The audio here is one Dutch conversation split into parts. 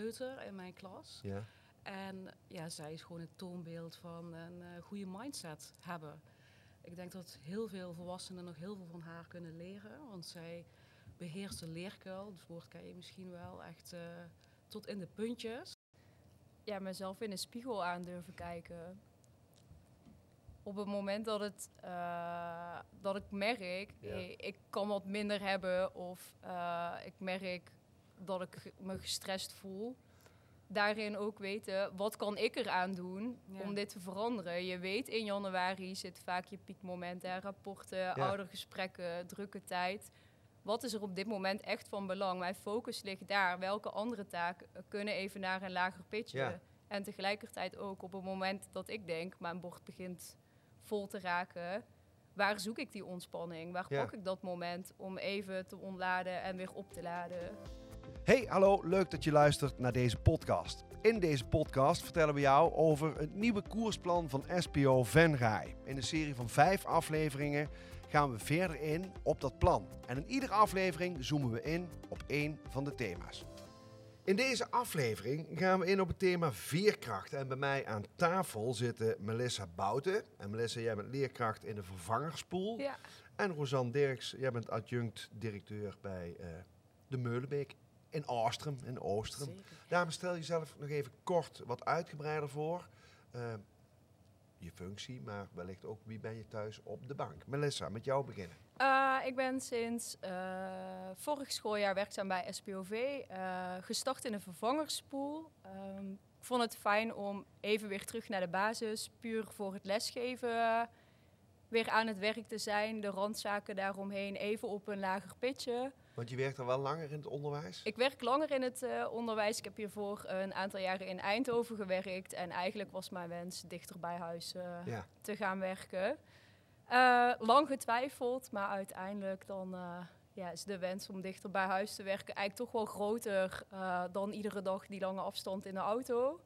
kleuter in mijn klas. Ja. En ja, zij is gewoon het toonbeeld van een goede mindset hebben. Ik denk dat heel veel volwassenen nog heel veel van haar kunnen leren. Want zij beheerst de leerkuil. Het woord ken je misschien wel echt tot in de puntjes. Ja, mezelf in de spiegel aan durven kijken. Op het moment dat ik merk, ik kan wat minder hebben of ik merk dat ik me gestrest voel. Daarin ook weten, wat kan ik eraan doen om dit te veranderen? Je weet, in januari zit vaak je piekmoment, rapporten, oudergesprekken, drukke tijd. Wat is er op dit moment echt van belang? Mijn focus ligt daar. Welke andere taken kunnen even naar een lager pitje? Ja. En tegelijkertijd ook op het moment dat ik denk, mijn bord begint vol te raken. Waar zoek ik die ontspanning? Waar pak ik dat moment om even te ontladen en weer op te laden? Hey, hallo, leuk dat je luistert naar deze podcast. In deze podcast vertellen we jou over het nieuwe koersplan van SPO Venray. In een serie van 5 afleveringen gaan we verder in op dat plan. En in iedere aflevering zoomen we in op één van de thema's. In deze aflevering gaan we in op het thema veerkracht. En bij mij aan tafel zitten Melissa Bouten. En Melissa, jij bent leerkracht in de vervangerspool. Ja. En Rosanne Dirks, jij bent adjunct-directeur bij de Meulenbeek in Oostrum. Zeker. Daarom stel jezelf nog even kort wat uitgebreider voor. Je functie, maar wellicht ook wie ben je thuis op de bank. Melissa, met jou beginnen. Ik ben sinds vorig schooljaar werkzaam bij SPOV. Gestart in een vervangerspool. Ik vond het fijn om even weer terug naar de basis. Puur voor het lesgeven. Weer aan het werk te zijn. De randzaken daaromheen even op een lager pitje. Want je werkt al wel langer in het onderwijs? Ik werk langer in het onderwijs. Ik heb hiervoor een aantal jaren in Eindhoven gewerkt. En eigenlijk was mijn wens dichter bij huis te gaan werken. Lang getwijfeld, maar uiteindelijk dan is de wens om dichter bij huis te werken eigenlijk toch wel groter dan iedere dag die lange afstand in de auto.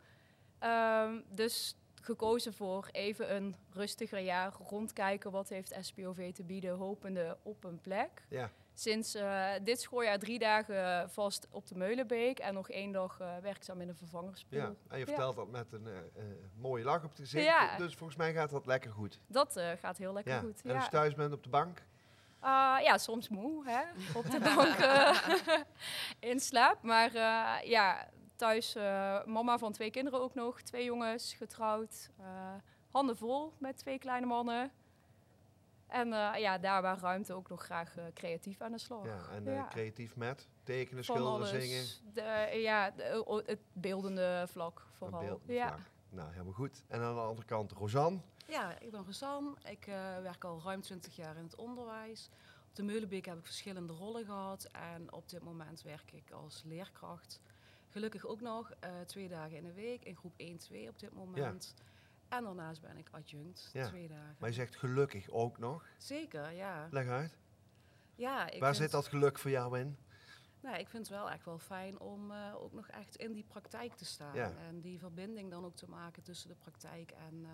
Dus gekozen voor even een rustiger jaar, rondkijken wat heeft SPOV te bieden, hopende op een plek. Ja. Sinds dit schooljaar 3 dagen vast op de Meulenbeek en nog 1 dag werkzaam in de vervangerspool. Ja, en je vertelt dat met een mooie lach op het gezicht, dus volgens mij gaat dat lekker goed. Dat gaat heel lekker goed. En als je thuis bent op de bank? Soms moe, hè? Op de bank in slaap. Maar thuis mama van 2 kinderen ook nog, 2 jongens, getrouwd. Handen vol met 2 kleine mannen. En daar waar ruimte ook nog graag creatief aan de slag. Ja, en creatief met tekenen, van schilderen, alles. zingen? Het beeldende vlak vooral. Vlak. Nou, helemaal goed. En aan de andere kant Rosanne. Ja, ik ben Rosanne. Ik werk al ruim 20 jaar in het onderwijs. Op de Meulenbeek heb ik verschillende rollen gehad. En op dit moment werk ik als leerkracht. Gelukkig ook nog 2 dagen in de week in groep 1-2 op dit moment. Ja. En daarnaast ben ik adjunct, 2 dagen. Maar je zegt gelukkig ook nog. Zeker, ja. Leg uit. Ja, Waar zit dat geluk voor jou in? Nou, ik vind het wel echt wel fijn om ook nog echt in die praktijk te staan. Ja. En die verbinding dan ook te maken tussen de praktijk en...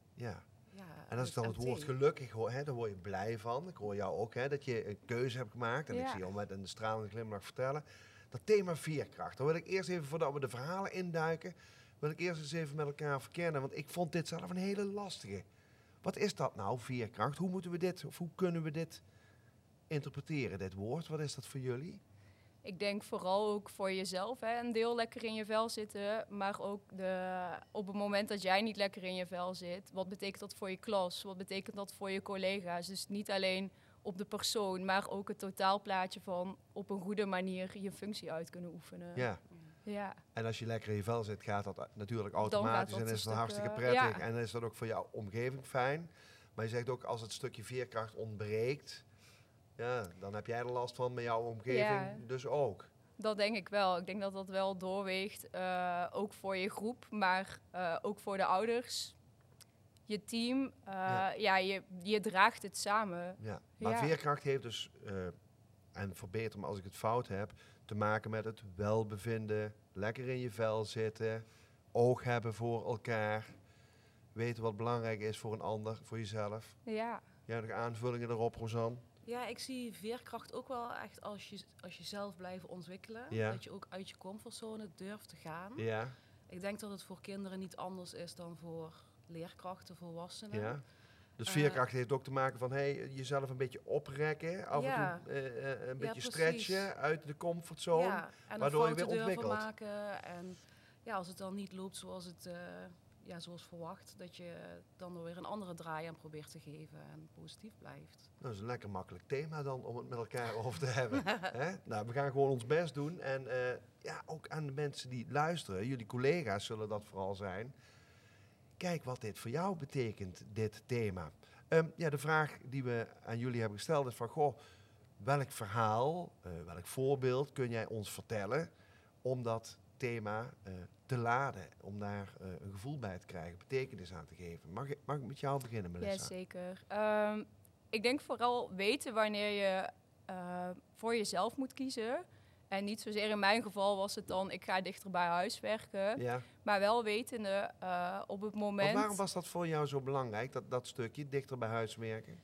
En als ik dan het woord gelukkig hoor, daar word je blij van. Ik hoor jou ook dat je een keuze hebt gemaakt. En ik zie jou met een stralende glimlach vertellen. Dat thema veerkracht. Dan wil ik eerst even, voordat we de verhalen induiken, wil ik eerst eens even met elkaar verkennen. Want ik vond dit zelf een hele lastige. Wat is dat nou, veerkracht? Hoe moeten we dit, of hoe kunnen we dit interpreteren, dit woord? Wat is dat voor jullie? Ik denk vooral ook voor jezelf, een deel lekker in je vel zitten. Maar ook op het moment dat jij niet lekker in je vel zit, wat betekent dat voor je klas? Wat betekent dat voor je collega's? Dus niet alleen op de persoon, maar ook het totaalplaatje van op een goede manier je functie uit kunnen oefenen. Ja. En als je lekker in je vel zit, gaat dat natuurlijk automatisch en is dat hartstikke prettig. Ja. En is dat ook voor jouw omgeving fijn. Maar je zegt ook, als het stukje veerkracht ontbreekt, dan heb jij er last van met jouw omgeving dus ook. Dat denk ik wel. Ik denk dat dat wel doorweegt, ook voor je groep, maar ook voor de ouders. Je team, je draagt het samen. Ja. Maar veerkracht heeft dus, en verbeter me als ik het fout heb, te maken met het welbevinden, lekker in je vel zitten, oog hebben voor elkaar, weten wat belangrijk is voor een ander, voor jezelf. Ja. Jij nog aanvullingen erop, Rosanne? Ja, ik zie veerkracht ook wel echt als je zelf blijven ontwikkelen. Ja. Dat je ook uit je comfortzone durft te gaan. Ja, Ik denk dat het voor kinderen niet anders is dan voor leerkrachten, volwassenen. ja. Dus veerkracht heeft ook te maken van jezelf een beetje oprekken. Af Ja. en toe een beetje precies. stretchen uit de comfortzone. Ja, en waardoor je een weer fouten durven ontwikkelt. maken. En ja, als het dan niet loopt zoals verwacht, dat je dan er weer een andere draai aan probeert te geven en positief blijft. Dat is een lekker makkelijk thema dan om het met elkaar over te hebben. Hè? Nou, we gaan gewoon ons best doen. En ook aan de mensen die luisteren, jullie collega's zullen dat vooral zijn. Kijk wat dit voor jou betekent, dit thema. De vraag die we aan jullie hebben gesteld is van, welk verhaal, welk voorbeeld kun jij ons vertellen om dat thema te laden, om daar een gevoel bij te krijgen, betekenis aan te geven. Mag ik met jou beginnen, Melissa? Jazeker. Ik denk vooral weten wanneer je voor jezelf moet kiezen. En niet zozeer in mijn geval was het dan, ik ga dichter bij huis werken. Ja. Maar wel wetende op het moment... Maar waarom was dat voor jou zo belangrijk, dat stukje, dichter bij huis werken?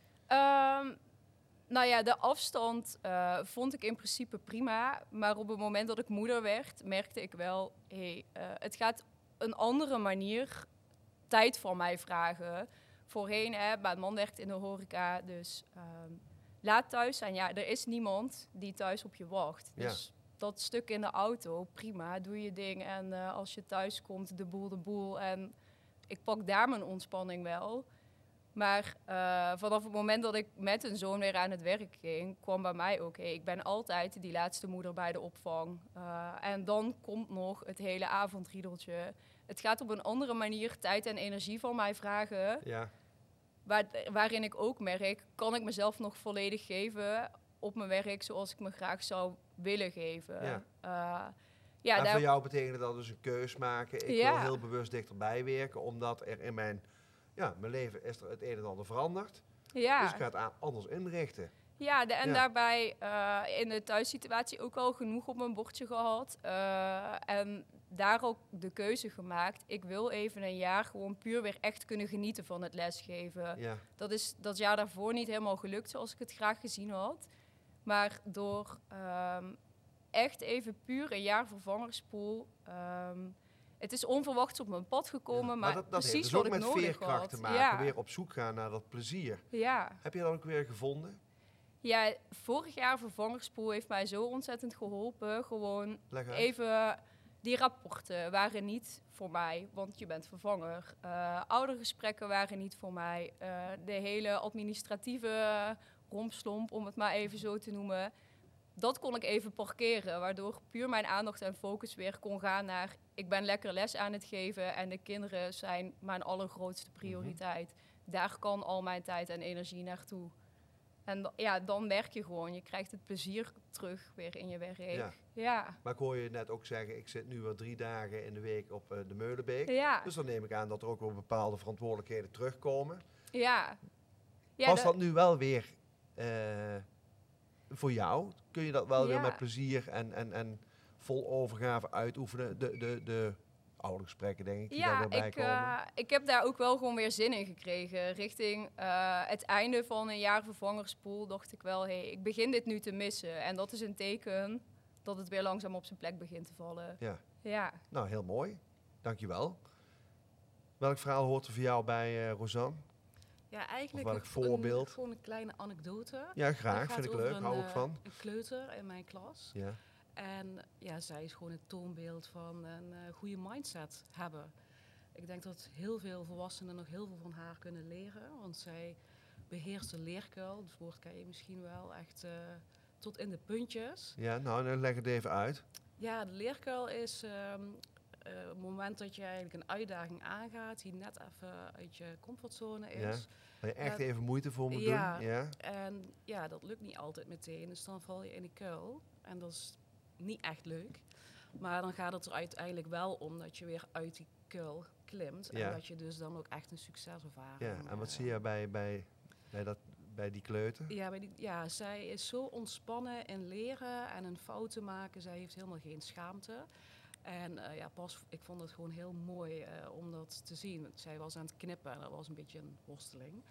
Nou ja, de afstand vond ik in principe prima. Maar op het moment dat ik moeder werd, merkte ik wel... het gaat een andere manier tijd van mij vragen. Voorheen, mijn man werkt in de horeca, dus laat thuis zijn. Ja, er is niemand die thuis op je wacht. Ja. Dus dat stuk in de auto, prima, doe je ding. En als je thuis komt, de boel. En ik pak daar mijn ontspanning wel. Maar vanaf het moment dat ik met een zoon weer aan het werk ging, kwam bij mij ook, ik ben altijd die laatste moeder bij de opvang. En dan komt nog het hele avondriedeltje. Het gaat op een andere manier tijd en energie van mij vragen. Ja. Waarin ik ook merk, kan ik mezelf nog volledig geven op mijn werk zoals ik me graag zou willen geven. Ja. En voor jou betekende dat dus een keus maken. Ik wil heel bewust dichterbij werken, omdat er in mijn leven is er het een en ander veranderd. Ja. Dus ik ga het anders inrichten. Ja, daarbij in de thuissituatie ook al genoeg op mijn bordje gehad. En daar ook de keuze gemaakt. Ik wil even een jaar gewoon puur weer echt kunnen genieten van het lesgeven. Ja. Dat is dat jaar daarvoor niet helemaal gelukt zoals ik het graag gezien had. Maar door echt even puur een jaar vervangerspool... het is onverwachts op mijn pad gekomen, maar dat precies heeft dus wat ook ik nodig met veerkracht te maken. Ja. Weer op zoek gaan naar dat plezier. Ja. Heb je dat ook weer gevonden? Ja, vorig jaar vervangerspool heeft mij zo ontzettend geholpen. Gewoon Leg uit. even... Die rapporten waren niet voor mij, want je bent vervanger. Oudergesprekken waren niet voor mij. De hele administratieve rompslomp, om het maar even zo te noemen. Dat kon ik even parkeren, waardoor puur mijn aandacht en focus weer kon gaan naar... ik ben lekker les aan het geven en de kinderen zijn mijn allergrootste prioriteit. Daar kan al mijn tijd en energie naartoe. En dan werk je gewoon. Je krijgt het plezier terug weer in je werk. Ja. Maar ik hoor je net ook zeggen, ik zit nu wel 3 dagen in de week op de Meulenbeek. Ja. Dus dan neem ik aan dat er ook wel bepaalde verantwoordelijkheden terugkomen. Ja. Was dat nu wel weer voor jou? Kun je dat wel weer met plezier en vol overgave uitoefenen? De oude gesprekken, denk ik, die daar weer bij komen. Ik heb daar ook wel gewoon weer zin in gekregen. Richting het einde van een jaar vervangerspool dacht ik wel... ik begin dit nu te missen. En dat is een teken dat het weer langzaam op zijn plek begint te vallen. Ja. Nou, heel mooi. Dankjewel. Welk verhaal hoort er voor jou bij, Rosanne? Ja, eigenlijk welk voorbeeld? Gewoon een kleine anekdote. Ja, graag. Vind ik leuk. Hou ik van. Een kleuter in mijn klas. Ja. En zij is gewoon het toonbeeld van een goede mindset hebben. Ik denk dat heel veel volwassenen nog heel veel van haar kunnen leren. Want zij beheerst de leerkuil. Het woord ken je misschien wel. Echt tot in de puntjes. Ja, nou, dan leg het even uit. Ja, de leerkuil is het moment dat je eigenlijk een uitdaging aangaat... die net even uit je comfortzone is. Ja. Waar je echt even moeite voor moet doen. Ja. En dat lukt niet altijd meteen. Dus dan val je in die kuil. En dat is niet echt leuk. Maar dan gaat het er uiteindelijk wel om dat je weer uit die kuil klimt. En dat je dus dan ook echt een succeservaring... Ja, en wat zie je bij die kleuter? Zij is zo ontspannen in leren en een fout te maken. Zij heeft helemaal geen schaamte. En ik vond het gewoon heel mooi om dat te zien. Zij was aan het knippen en dat was een beetje een worsteling.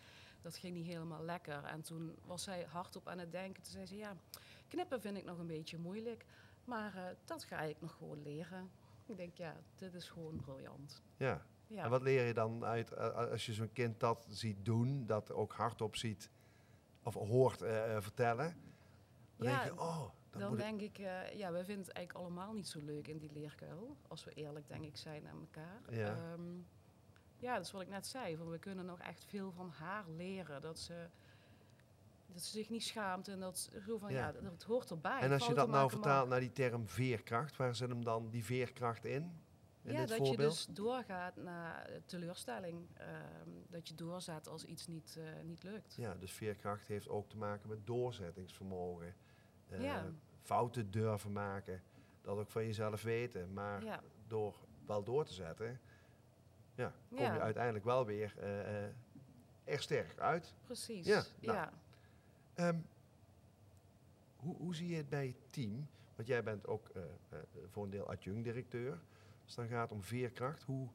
dat ging niet helemaal lekker. En toen was zij hardop aan het denken. Toen zei ze, ja, knippen vind ik nog een beetje moeilijk. Maar dat ga ik nog gewoon leren. Ik denk, ja, dit is gewoon briljant. Ja. Ja. En wat leer je dan uit als je zo'n kind dat ziet doen, dat ook hardop ziet of hoort vertellen? Dan Ja, denk je, oh, dan denk ik, ja, we vinden het eigenlijk allemaal niet zo leuk in die leerkuil. Als we eerlijk, denk ik, zijn aan elkaar. Ja. Ja, dat is wat ik net zei. Van, we kunnen nog echt veel van haar leren. Dat ze zich niet schaamt en dat zo van, ja, dat hoort erbij. En als je dat Fouten nou maken vertaalt mag. naar die term veerkracht, waar zit hem dan die veerkracht in? In Ja, dit dat voorbeeld? je dus doorgaat naar teleurstelling. Dat je doorzet als iets niet lukt. Ja, dus veerkracht heeft ook te maken met doorzettingsvermogen. Ja. Fouten durven maken. Dat ook van jezelf weten. Maar Ja. door wel door te zetten, kom Ja. je uiteindelijk wel weer er sterk uit. Precies. Ja, nou. Ja. Hoe zie je het bij je team? Want jij bent ook voor een deel adjunct-directeur. Als het dan gaat om veerkracht, hoe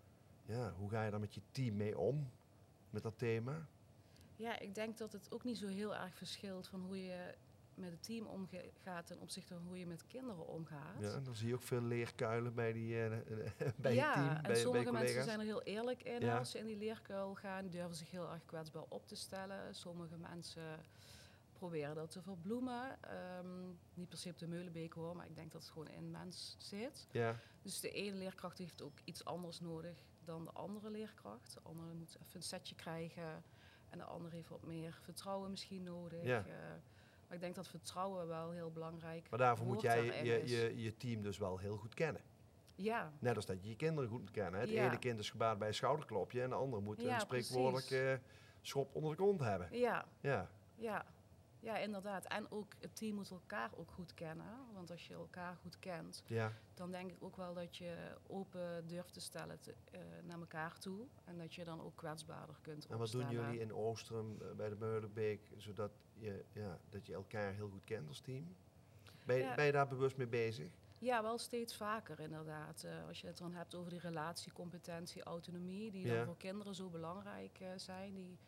ga je dan met je team mee om? Met dat thema? Ja, ik denk dat het ook niet zo heel erg verschilt van hoe je met het team omgaat ten opzichte van hoe je met kinderen omgaat. Ja, dan zie je ook veel leerkuilen bij, bij je Ja, team, en bij sommige mensen collega's. zijn er heel eerlijk in Ja. als ze in die leerkuil gaan. Die durven zich heel erg kwetsbaar op te stellen. Sommige mensen proberen dat te verbloemen. Niet per se op de Meulenbeek hoor, maar ik denk dat het gewoon in mens zit. Ja, Dus de ene leerkracht heeft ook iets anders nodig dan de andere leerkracht. De andere moet even een setje krijgen. En de andere heeft wat meer vertrouwen misschien nodig. Ja. Maar ik denk dat vertrouwen wel heel belangrijk maar daarvoor moet woord jij daarin is. je team dus wel heel goed kennen. Ja, Net als dat je je kinderen goed moet kennen. Hè? Het Ja. ene kind is gebaat bij een schouderklopje en de andere moet Ja, een spreekwoordelijke schop onder de kont hebben. ja, Ja, ja. Ja, inderdaad. En ook het team moet elkaar ook goed kennen. Want als je elkaar goed kent, ja. dan denk ik ook wel dat je open durft te stellen naar elkaar toe. En dat je dan ook kwetsbaarder kunt En wat doen opstellen. jullie in Oostrum bij de Meulenbeek, zodat dat je elkaar heel goed kent als team? Ja. Ben je daar bewust mee bezig? Ja, wel steeds vaker inderdaad. Als je het dan hebt over die relatie, competentie, autonomie, die Ja. dan voor kinderen zo belangrijk zijn. Die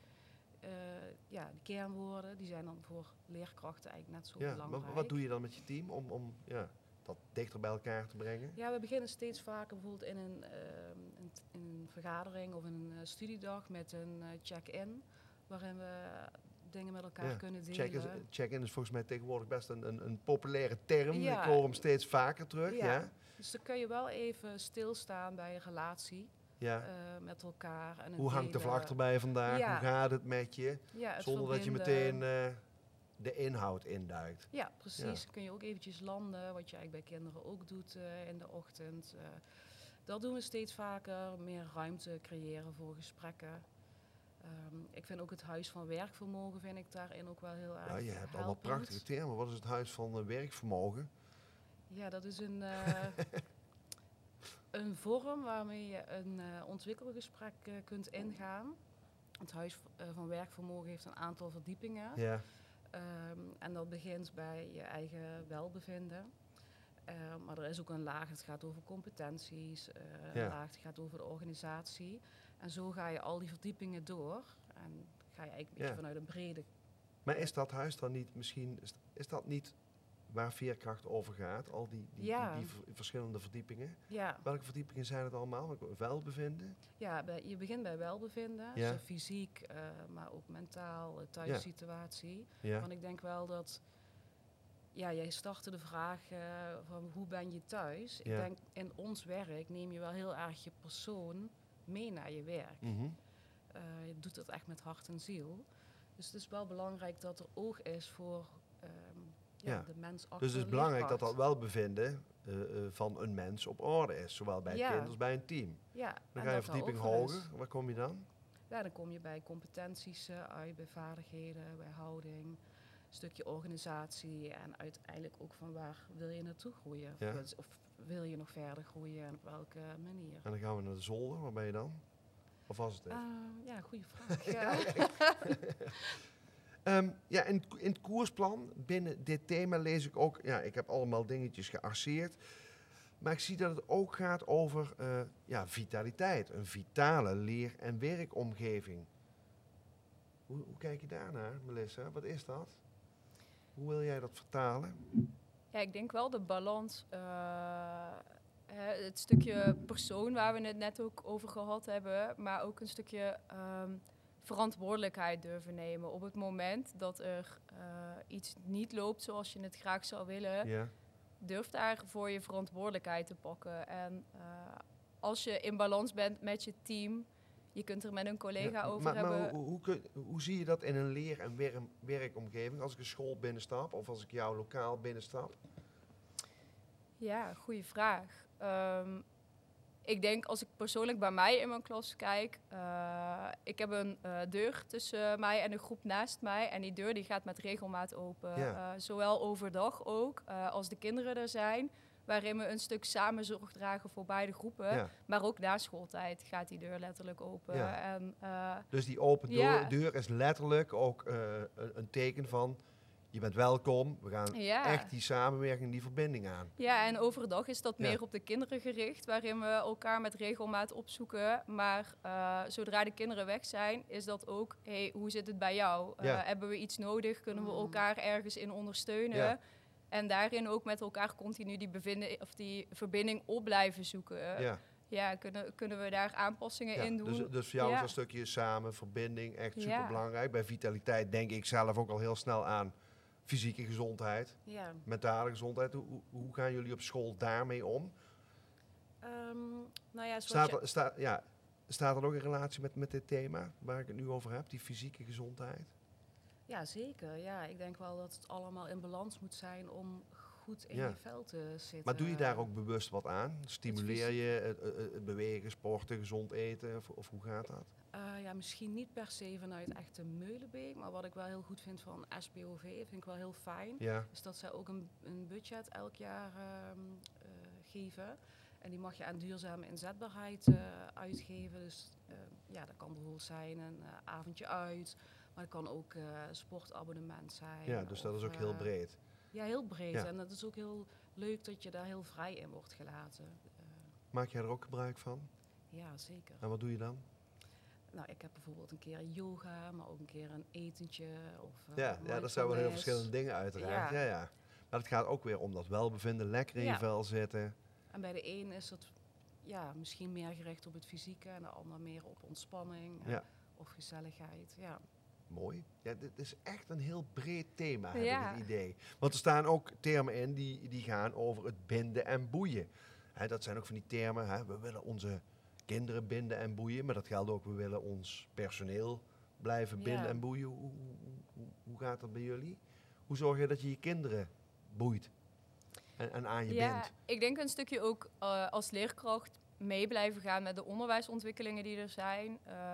kernwoorden, die zijn dan voor leerkrachten eigenlijk net zo Ja, belangrijk. maar wat doe je dan met je team om dat dichter bij elkaar te brengen? Ja, we beginnen steeds vaker bijvoorbeeld in een vergadering of in een studiedag met een check-in, waarin we dingen met elkaar kunnen delen. Check-in is volgens mij tegenwoordig best een populaire term. Ja. Ik hoor hem steeds vaker terug. Ja. Ja. Dus dan kun je wel even stilstaan bij een relatie Ja. met elkaar. En het Hoe hangt de delen. vlag erbij vandaag? Ja. Hoe gaat het met je? Ja, het Zonder dat je verbinden. meteen de inhoud induikt. Ja, precies. Dan kun je ook eventjes landen, wat je eigenlijk bij kinderen ook doet in de ochtend. Dat doen we steeds vaker, meer ruimte creëren voor gesprekken. Ik vind ook het huis van werkvermogen vind ik daarin ook wel heel erg Ja, je hebt allemaal helpend. prachtige termen. Wat is het huis van werkvermogen? Ja, dat is een vorm waarmee je een ontwikkelgesprek kunt ingaan. Het huis van werkvermogen heeft een aantal verdiepingen. Ja. En dat begint bij je eigen welbevinden. Maar er is ook een laag, het gaat over competenties. Een laag, het gaat over de organisatie. En zo ga je al die verdiepingen door. En ga je eigenlijk een beetje vanuit een brede... Maar is dat huis dan niet misschien... Is dat niet waar veerkracht over gaat? Al die verschillende verdiepingen? Ja. Welke verdiepingen zijn het allemaal? Welbevinden? Ja, je begint bij welbevinden. Ja. Dus fysiek, maar ook mentaal, thuissituatie. Ja. Want ik denk wel dat... Ja, jij startte de vraag van hoe ben je thuis? Ja. Ik denk in ons werk neem je wel heel erg je persoon mee naar je werk. Mhm. Je doet dat echt met hart en ziel. Dus het is wel belangrijk dat er oog is voor de mens achter Dus het is de belangrijk dat leerkracht. dat welbevinden van een mens op orde is. Zowel bij het kind als bij een team. Ja, Dan en ga je dat daar verdieping oog voor is. hoger. Waar kom je dan? Ja, dan kom je bij competenties uit, bij vaardigheden, bij houding, een stukje organisatie en uiteindelijk ook van waar wil je naartoe groeien? Ja. Of wil je nog verder groeien en op welke manier? En dan gaan we naar de zolder. Waar ben je dan? Of was het dit? Ja, goede vraag. Ja. In het koersplan, binnen dit thema lees ik ook... Ja, ik heb allemaal dingetjes gearseerd. Maar ik zie dat het ook gaat over vitaliteit. Een vitale leer- en werkomgeving. Hoe kijk je daarnaar, Melissa? Wat is dat? Hoe wil jij dat vertalen? Ja, ik denk wel de balans. Het stukje persoon waar we het net ook over gehad hebben, maar ook een stukje verantwoordelijkheid durven nemen. Op het moment dat er iets niet loopt zoals je het graag zou willen, Ja. durf daar voor je verantwoordelijkheid te pakken. En als je in balans bent met je team, je kunt er met een collega over hebben. Maar hoe zie je dat in een leer- en werkomgeving? Als ik een school binnenstap of als ik jouw lokaal binnenstap? Ja, goede vraag. Ik denk als ik persoonlijk bij mij in mijn klas kijk, ik heb een deur tussen mij en de groep naast mij. En die deur die gaat met regelmaat open. Ja. Zowel overdag ook, als de kinderen er zijn. Waarin we een stuk samen zorg dragen voor beide groepen. Ja. Maar ook na schooltijd gaat die deur letterlijk open. Ja. En, Dus die open Ja. deur is letterlijk ook een teken van... Je bent welkom, we gaan echt die samenwerking, die verbinding aan. Ja, en overdag is dat Ja. meer op de kinderen gericht, waarin we elkaar met regelmaat opzoeken. Maar zodra de kinderen weg zijn, is dat ook, hey, hoe zit het bij jou? Ja. Hebben we iets nodig? Kunnen we elkaar ergens in ondersteunen? Ja. En daarin ook met elkaar continu die verbinding op blijven zoeken. Ja, kunnen we daar aanpassingen in doen? Dus voor jou is dat stukje samen, verbinding, echt super belangrijk. Bij vitaliteit denk ik zelf ook al heel snel aan fysieke gezondheid, mentale gezondheid. Hoe gaan jullie op school daarmee om? Staat er ook een relatie met dit thema waar ik het nu over heb, die fysieke gezondheid? Ja, zeker. Ja, ik denk wel dat het allemaal in balans moet zijn om goed in je vel te zitten. Maar doe je daar ook bewust wat aan? Stimuleer je het bewegen, sporten, gezond eten? Of hoe gaat dat? Ja, misschien niet per se vanuit echte Meulenbeek, maar wat ik wel heel goed vind van SPOV, vind ik wel heel fijn, is dat zij ook een budget elk jaar geven. En die mag je aan duurzame inzetbaarheid uitgeven. Dus dat kan bijvoorbeeld zijn een avondje uit, maar het kan ook sportabonnement zijn. Ja, dus dat is ook heel breed. Ja, heel breed. Ja. En dat is ook heel leuk dat je daar heel vrij in wordt gelaten. Maak jij er ook gebruik van? Ja, zeker. En wat doe je dan? Nou, ik heb bijvoorbeeld een keer yoga, maar ook een keer een etentje. Dat zijn wel heel verschillende dingen uiteraard. Ja. Maar het gaat ook weer om dat welbevinden, lekker in je vel zitten. En bij de een is het misschien meer gericht op het fysieke en de ander meer op ontspanning of gezelligheid. Ja. Mooi. Ja, dit is echt een heel breed thema, heb ik het idee. Want er staan ook termen in die gaan over het binden en boeien. Dat zijn ook van die termen, we willen onze kinderen binden en boeien, maar dat geldt ook, we willen ons personeel blijven binden en boeien. Hoe gaat dat bij jullie? Hoe zorg je dat je je kinderen boeit en aan je bindt? Ik denk een stukje ook als leerkracht mee blijven gaan met de onderwijsontwikkelingen die er zijn.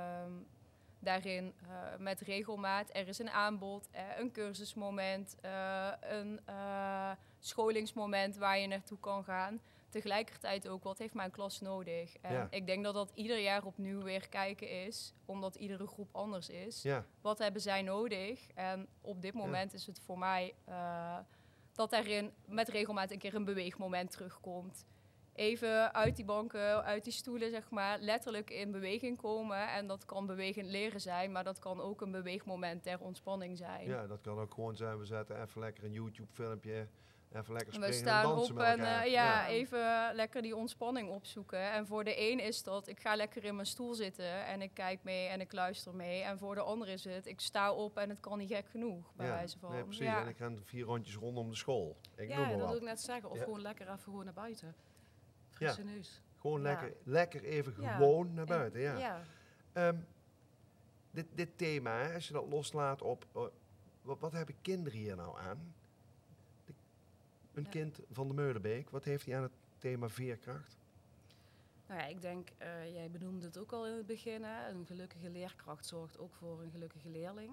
Daarin met regelmaat, er is een aanbod, een cursusmoment, een scholingsmoment waar je naartoe kan gaan. Tegelijkertijd ook, wat heeft mijn klas nodig? En ik denk dat dat ieder jaar opnieuw weer kijken is, omdat iedere groep anders is. Ja. Wat hebben zij nodig? En op dit moment is het voor mij dat daarin met regelmaat een keer een beweegmoment terugkomt. Even uit die banken, uit die stoelen, zeg maar, letterlijk in beweging komen. En dat kan bewegend leren zijn, maar dat kan ook een beweegmoment ter ontspanning zijn. Ja, dat kan ook gewoon zijn, we zetten even lekker een YouTube-filmpje, even lekker springen we staan en dansen op met elkaar. en even lekker die ontspanning opzoeken. En voor de een is dat, ik ga lekker in mijn stoel zitten en ik kijk mee en ik luister mee. En voor de ander is het, ik sta op en het kan niet gek genoeg, bij wijze van. Nee, precies. En ik ga 4 rondjes rondom de school. Ik noem maar dat wat. wil ik net zeggen. Of gewoon lekker even gewoon naar buiten. Frisse neus. Gewoon lekker even gewoon naar buiten. Dit thema, als je dat loslaat op... Wat hebben kinderen hier nou aan? Een kind van de Meulenbeek, wat heeft hij aan het thema veerkracht? Nou ja, ik denk, jij benoemde het ook al in het begin. Hè? Een gelukkige leerkracht zorgt ook voor een gelukkige leerling.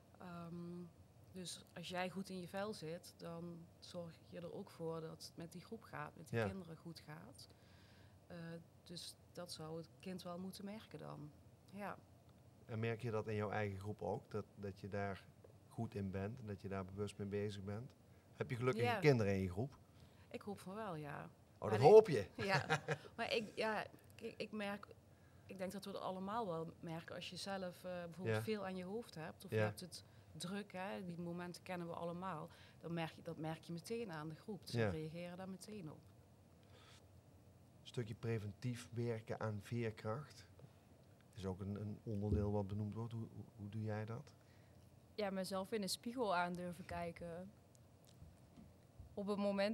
Dus als jij goed in je vel zit, dan zorg je er ook voor dat het met die groep gaat, met die kinderen goed gaat. Dus dat zou het kind wel moeten merken dan. Ja. En merk je dat in jouw eigen groep ook? Dat je daar goed in bent en dat je daar bewust mee bezig bent? Heb je gelukkige kinderen in je groep? Ik hoop van wel, ja. Oh, dat hoop je? Ja, maar ik merk ik denk dat we het allemaal wel merken als je zelf bijvoorbeeld veel aan je hoofd hebt. Of je hebt het druk, hè, die momenten kennen we allemaal. Dat merk je meteen aan de groep. Dus we reageren daar meteen op. Een stukje preventief werken aan veerkracht is ook een onderdeel wat benoemd wordt. Hoe doe jij dat? Ja, mezelf in de spiegel aan durven kijken. Op het moment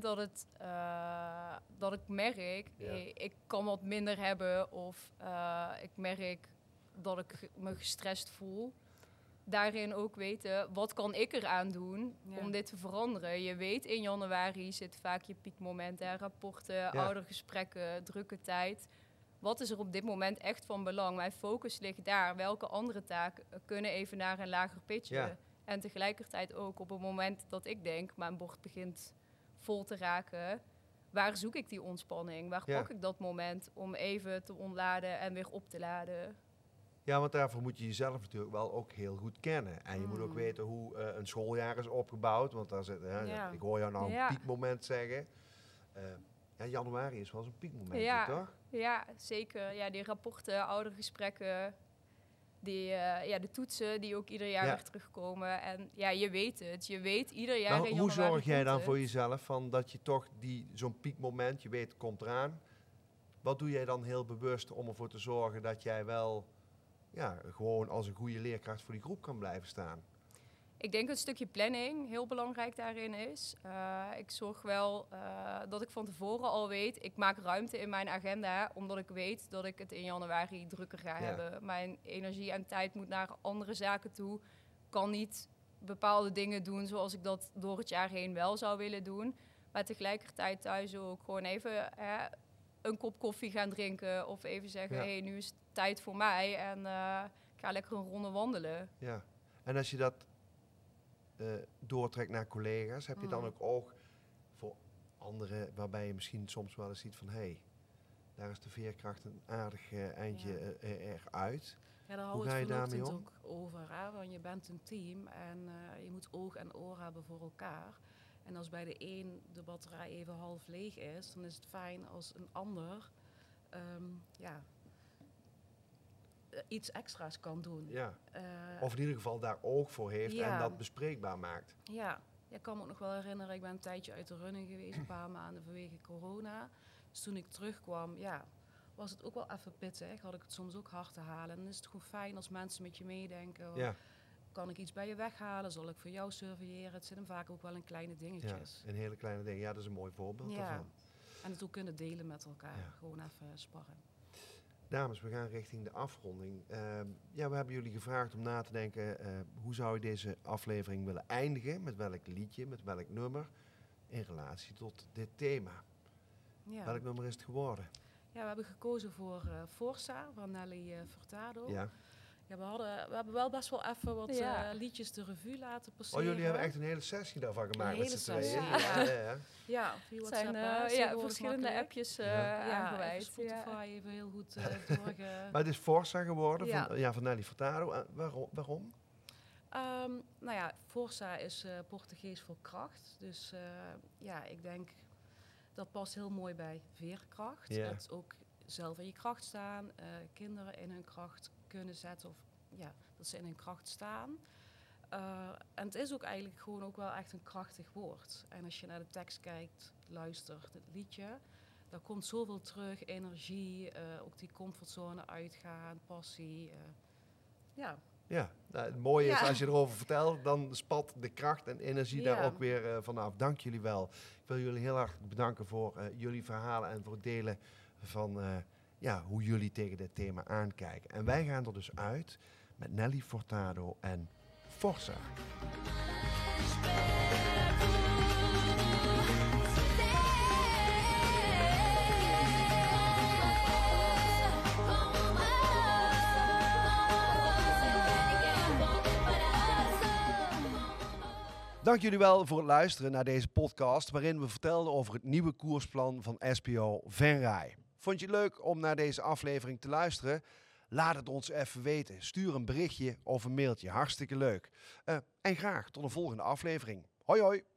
dat ik merk, ik kan wat minder hebben of ik merk dat ik me gestrest voel. Daarin ook weten, wat kan ik eraan doen om dit te veranderen? Je weet, in januari zit vaak je piekmoment, rapporten, oudergesprekken, drukke tijd. Wat is er op dit moment echt van belang? Mijn focus ligt daar. Welke andere taken kunnen even naar een lager pitchen? Ja. En tegelijkertijd ook op het moment dat ik denk, mijn bord begint vol te raken. Waar zoek ik die ontspanning? Waar pak ik dat moment om even te ontladen en weer op te laden? Ja, want daarvoor moet je jezelf natuurlijk wel ook heel goed kennen. En je moet ook weten hoe een schooljaar is opgebouwd. Want daar zit, ik hoor jou nou een piekmoment zeggen. Januari is wel eens een piekmoment, toch? Ja, zeker. Ja, die rapporten, oudergesprekken, de toetsen die ook ieder jaar weer terugkomen. En ja, je weet het. Je weet ieder jaar in januari. Hoe zorg jij dan voor jezelf van dat je toch zo'n piekmoment, je weet het komt eraan. Wat doe jij dan heel bewust om ervoor te zorgen dat jij wel gewoon als een goede leerkracht voor die groep kan blijven staan? Ik denk een stukje planning heel belangrijk daarin is. Ik zorg wel dat ik van tevoren al weet, ik maak ruimte in mijn agenda, omdat ik weet dat ik het in januari drukker ga hebben. Mijn energie en tijd moet naar andere zaken toe. Kan niet bepaalde dingen doen zoals ik dat door het jaar heen wel zou willen doen. Maar tegelijkertijd thuis ook gewoon even een kop koffie gaan drinken of even zeggen, hey, nu is het tijd voor mij en ik ga lekker een ronde wandelen. Ja, en als je dat doortrekt naar collega's, heb je dan ook oog voor anderen waarbij je misschien soms wel eens ziet van daar is de veerkracht een aardig eindje eruit. Ja, daar houden we het vanochtend ook over. Hè? Want je bent een team en je moet oog en oor hebben voor elkaar. En als bij de een de batterij even half leeg is, dan is het fijn als een ander iets extra's kan doen. Ja. Of in ieder geval daar oog voor heeft en dat bespreekbaar maakt. Ja, ik kan me ook nog wel herinneren, ik ben een tijdje uit de running geweest, een paar maanden vanwege corona. Dus toen ik terugkwam, was het ook wel even pittig. Had ik het soms ook hard te halen. En dan is het gewoon fijn als mensen met je meedenken. Ja. Kan ik iets bij je weghalen? Zal ik voor jou surveilleren? Het zitten vaak ook wel in kleine dingetjes. Ja, in hele kleine dingen. Ja, dat is een mooi voorbeeld daarvan. En het ook kunnen delen met elkaar. Ja. Gewoon even sparren. Dames, we gaan richting de afronding. We hebben jullie gevraagd om na te denken, hoe zou je deze aflevering willen eindigen? Met welk liedje, met welk nummer? In relatie tot dit thema. Ja. Welk nummer is het geworden? Ja, we hebben gekozen voor Forza van Nelly Furtado. Ja. Ja, we hebben wel best wel even wat liedjes de revue laten passeren. Oh, jullie hebben echt een hele sessie daarvan gemaakt met z'n tweeën. Ja, via WhatsApp. Zijn verschillende appjes aangeweid. Spotify even heel goed doorge... Maar het is Forza geworden van Nelly Furtado. Waarom? Forza is Portugees voor kracht. Dus ik denk dat past heel mooi bij veerkracht. Ja. Het ook zelf in je kracht staan, kinderen in hun kracht kunnen zetten of dat ze in hun kracht staan. En het is ook eigenlijk gewoon ook wel echt een krachtig woord. En als je naar de tekst kijkt, luistert, het liedje, daar komt zoveel terug, energie, ook die comfortzone uitgaan, passie. Ja, het mooie is als je erover vertelt, dan spat de kracht en energie daar ook weer vanaf. Dank jullie wel. Ik wil jullie heel hartelijk bedanken voor jullie verhalen en voor het delen van hoe jullie tegen dit thema aankijken. En wij gaan er dus uit met Nelly Furtado en Forza. Dank jullie wel voor het luisteren naar deze podcast, waarin we vertelden over het nieuwe koersplan van SPO Venray. Vond je het leuk om naar deze aflevering te luisteren? Laat het ons even weten. Stuur een berichtje of een mailtje. Hartstikke leuk. En graag tot een volgende aflevering. Hoi hoi!